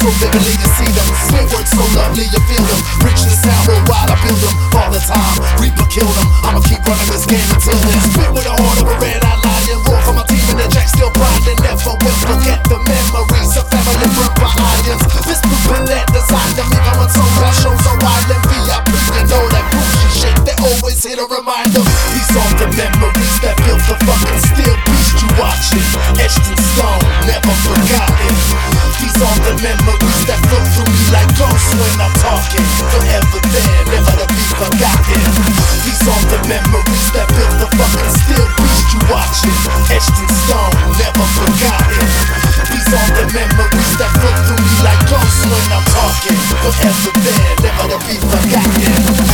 so vividly you see them. Spit words so lovely you feel them. Reach the sound worldwide, I build them all the time. Reaper kill them, I'ma keep running this game until then. Spit with the heart of a red-eyed lion. Roar for my team and the jack still grinding. Never will forget the memories of family burnt by irons. This blueprint that designed them, even when some rap shows are wild and VIP. You know that bougie shit, they always hit a reminder. These are the memories that built the fucking steel beast you watching. Etched in stone, never forgotten. These are the memories that flow through me like ghosts when I'm talking. Forever there, never to be forgotten. These are the memories that built the fucking steel beast you watching. Etched in stone, never forgotten. These are the memories that flow through me like ghosts when I'm talking. Forever there, never to be forgotten.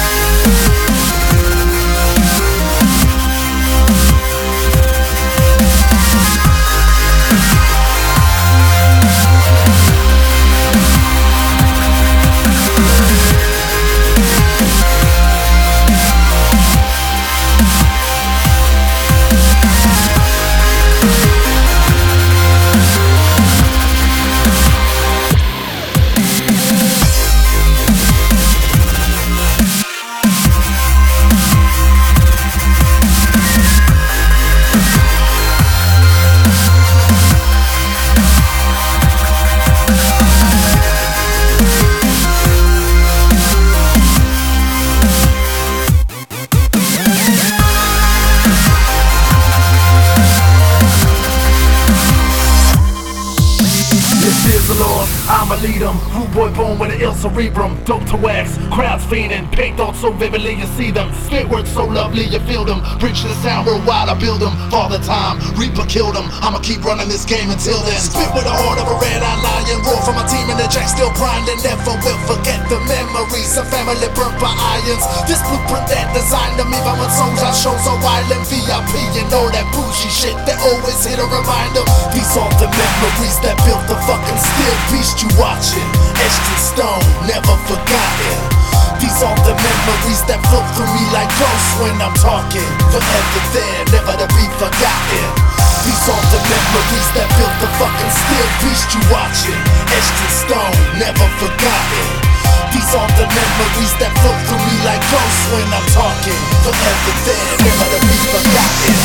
I'ma lead them, rude boy born with an ill cerebrum. Dope to wax, crowds fiending, paint thoughts so vividly you see them. Spit words so lovely you feel them. Reach the sound worldwide, I build them all the time. Reaper kill them, I'ma keep running this game until then. Spit with the heart of a red-eyed lion. Roar for my team and the jack still grinding. Never will forget the memories of family burnt by irons. This blueprint that designed them, even when songs I shows are wild and VIP. You know that bougie shit, they always hit a reminder. These are the memories that built the fucking steel beast you watching. Etched in stone, never forgotten. These are the memories that flow through me like ghosts when I'm talking. Forever there, never to be forgotten. These are the memories that built the fucking steel beast you watching. Etched in stone, never forgotten. These are the memories that flow through me like ghosts when I'm talking. Forever there, never to be forgotten.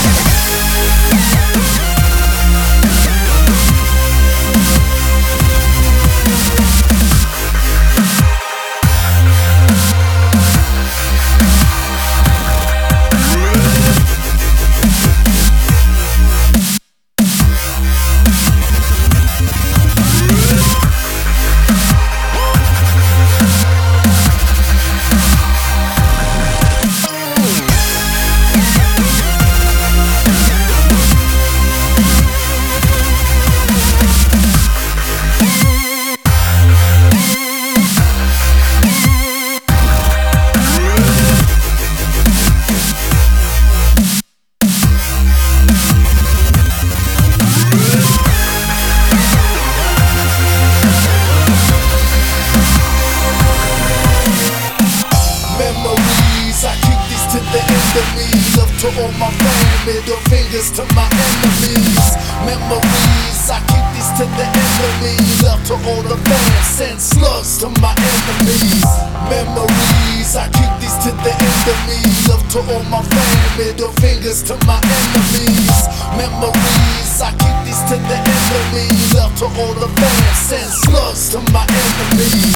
Love to all my fam, middle fingers to my enemies. Memories, I keep these to the enemy. Love to all the fans, send slugs to my enemies. Memories, I keep these to the enemy. Love to all my fam, middle fingers to my enemies. Memories, I keep these to the enemy. Love to all the fans, send slugs to my enemies.